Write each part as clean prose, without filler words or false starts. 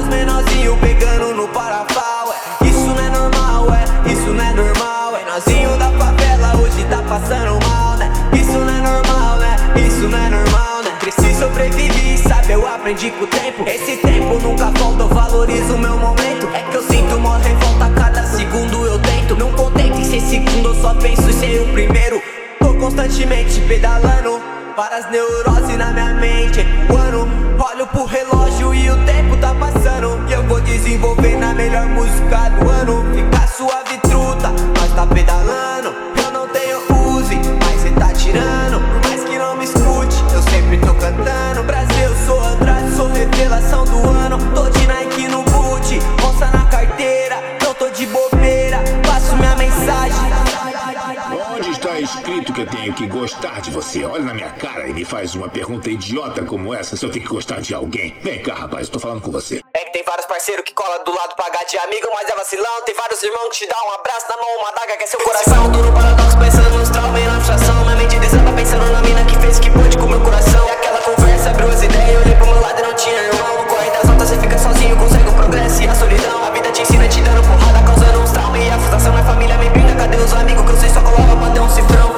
os menorzinhos pegando no parafal. Isso não é normal, isso não é normal. Menorzinho da favela hoje tá passando mal, né? Isso não é normal, isso não é normal, né? Cresci, sobrevivi, sabe, eu aprendi com o tempo. Esse tempo nunca volta, eu valorizo o meu momento. É que eu sinto uma revolta, cada segundo eu tento. Não contente em ser segundo, eu só penso em ser o primeiro. Tô constantemente pedalando, várias neuroses na minha mente. Quando olho pro relógio e o tempo tá passando, e eu vou desenvolvendo a melhor música do ano. Fica suave, truta, nós tá pedalando. Eu não tenho use, mas cê tá tirando. Por mais que não me escute, eu sempre tô cantando. Brasil, eu sou Andrade, sou revelação do ano. Tô de Nike no boot, onça na carteira. Não tô de bobeira, passo minha mensagem. Onde está escrito que eu tenho que gostar de você? Olha na minha cara e me faz uma pergunta idiota como essa, se eu tenho que gostar de alguém. Vem cá, rapaz, eu tô falando com você. É que tem vários parceiros que colam do lado pra de amigo, mas é vacilão. Tem vários irmãos que te dão um abraço na mão, uma daga que é seu coração. Tô no paradoxo pensando nos traumas e na frustração. Minha mente desaba pensando na mina que fez o que pôde com meu coração. E aquela conversa abriu as ideias, eu olhei pro meu lado e não tinha irmão. No corre das altas você fica sozinho, consegue o progresso e a solidão. A vida te ensina te dando porrada, causando uns traumas. E a frustração na família me brinda, cadê os amigos que eu sei só colava pra ter um cifrão.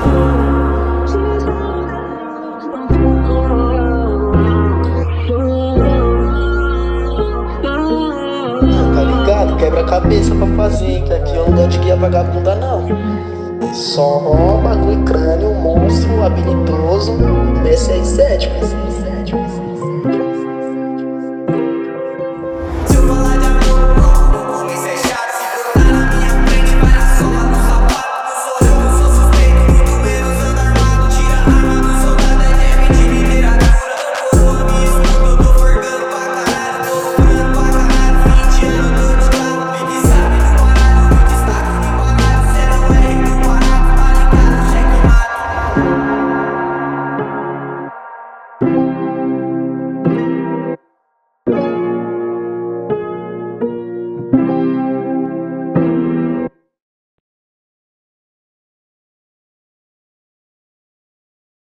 Tá ligado? Quebra-cabeça pra fazer, que aqui eu não gosto de guia vagabunda não. Só bagulho crânio, monstro, habilidoso, B67.